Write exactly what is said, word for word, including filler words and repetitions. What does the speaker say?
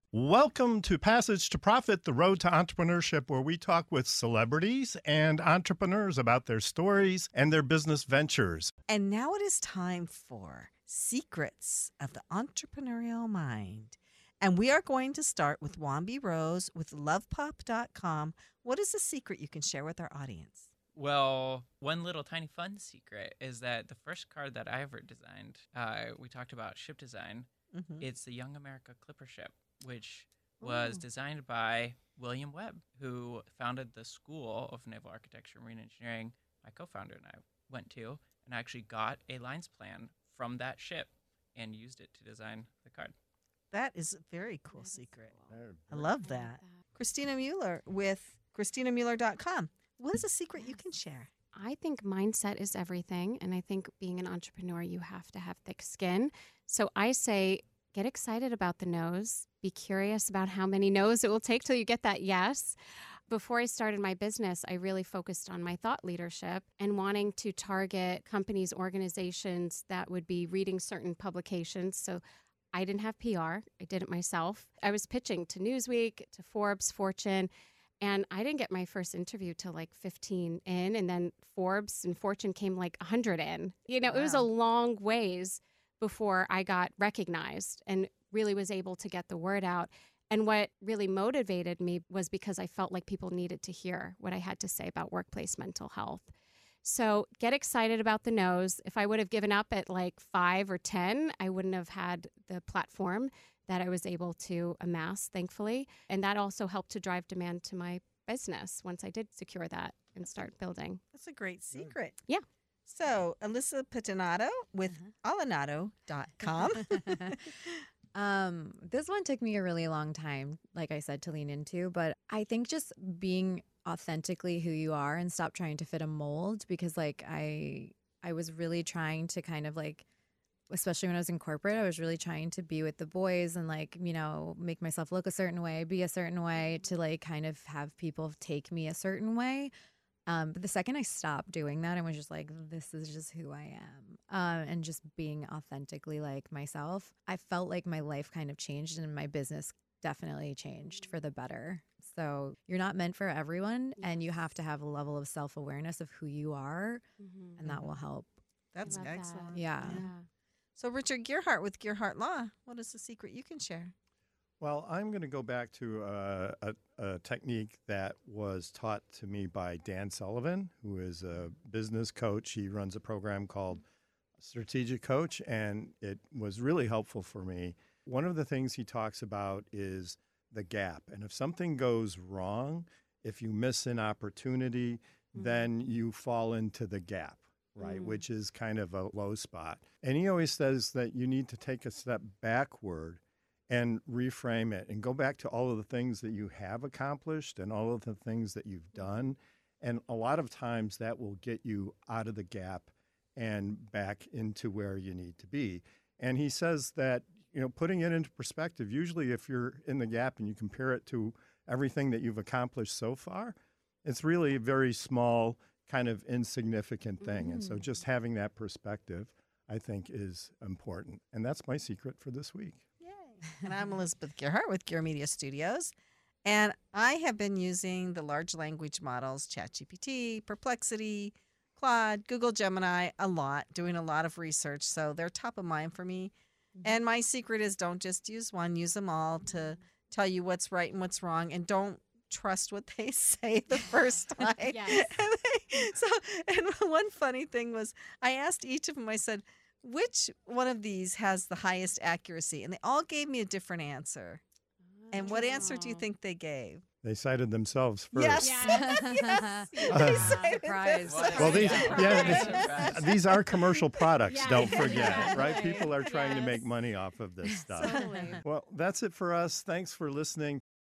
Welcome to Passage to Profit, the road to entrepreneurship, where we talk with celebrities and entrepreneurs about their stories and their business ventures. And now it is time for Secrets of the Entrepreneurial Mind. And we are going to start with Wambi Rose with love pop dot com. What is a secret you can share with our audience? Well, one little tiny fun secret is that the first card that I ever designed, uh, we talked about ship design. Mm-hmm. It's the Young America Clipper ship, which was Ooh. designed by William Webb, who founded the School of Naval Architecture and Marine Engineering. My co-founder and I went to, and actually got a lines plan from that ship and used it to design the card. That is a very cool That is secret. cool. I love that. Christina Mueller with Christina Mueller dot com. What is a secret you can share? I think mindset is everything. And I think being an entrepreneur, you have to have thick skin. So I say, get excited about the no's. Be curious about how many no's it will take till you get that yes. Before I started my business, I really focused on my thought leadership and wanting to target companies, organizations that would be reading certain publications. So I didn't have P R. I did it myself. I was pitching to Newsweek, to Forbes, Fortune, and I didn't get my first interview till like fifteen in, and then Forbes and Fortune came like one hundred in. You know, Wow. It was a long ways before I got recognized and really was able to get the word out. And what really motivated me was because I felt like people needed to hear what I had to say about workplace mental health. So get excited about the no's. If I would have given up at like five or ten, I wouldn't have had the platform that I was able to amass, thankfully. And that also helped to drive demand to my business once I did secure that and start building. That's a great secret. Yeah. So, Alyssa Patinato with Alanado dot com. Um, this one took me a really long time, like I said, to lean into, but I think just being authentically who you are and stop trying to fit a mold, because like I I was really trying to kind of like, especially when I was in corporate, I was really trying to be with the boys and like, you know, make myself look a certain way, be a certain way, to like kind of have people take me a certain way. Um, but the second I stopped doing that and was just like, this is just who I am, um, and just being authentically like myself, I felt like my life kind of changed and my business definitely changed for the better. So you're not meant for everyone, and you have to have a level of self-awareness of who you are, Mm-hmm. and that will help. That's Love that. excellent. Yeah. So, Richard Gearhart with Gearhart Law. What is the secret you can share? Well, I'm going to go back to uh, a, a technique that was taught to me by Dan Sullivan, who is a business coach. He runs a program called Strategic Coach, and it was really helpful for me. One of the things he talks about is the gap. And if something goes wrong, if you miss an opportunity, Mm-hmm. then you fall into the gap, right? Mm. Which is kind of a low spot. And he always says that you need to take a step backward and reframe it and go back to all of the things that you have accomplished and all of the things that you've done. And a lot of times that will get you out of the gap and back into where you need to be. And he says that, you know, putting it into perspective, usually if you're in the gap and you compare it to everything that you've accomplished so far, it's really a very small, kind of insignificant thing. Mm. And so just having that perspective, I think, is important. And that's my secret for this week. And I'm Elizabeth Gearhart with Gear Media Studios. And I have been using the large language models, ChatGPT, Perplexity, Claude, Google Gemini a lot, doing a lot of research. So they're top of mind for me. Mm-hmm. And my secret is don't just use one, use them all to tell you what's right and what's wrong. And don't trust what they say the first time. Yes. And they, so, and one funny thing was I asked each of them, I said, which one of these has the highest accuracy? And they all gave me a different answer. And what answer do you think they gave? They cited themselves first. Yes. Yes. yes. Uh, They cited Surprise. themselves. Well, these, Yeah. yeah, these, these are commercial products, Yeah. don't forget, Yeah. right? People are trying to Yes. make money off of this stuff. Totally. Well, that's it for us. Thanks for listening.